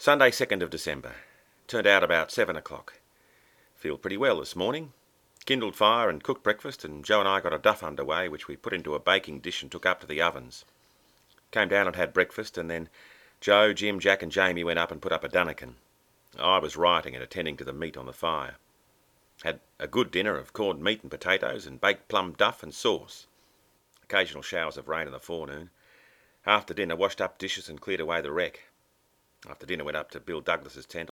Sunday 2nd of December. Turned out about 7 o'clock. Feel pretty well this morning. Kindled fire and cooked breakfast, and Joe and I got a duff underway which we put into a baking dish and took up to the ovens. Came down and had breakfast, and then Joe, Jim, Jack and Jamie went up and put up a dunnikin. I was writing and attending to the meat on the fire. Had a good dinner of corned meat and potatoes and baked plum duff and sauce. Occasional showers of rain in the forenoon. After dinner washed up dishes and cleared away the wreck. After dinner went up to Bill Douglas's tent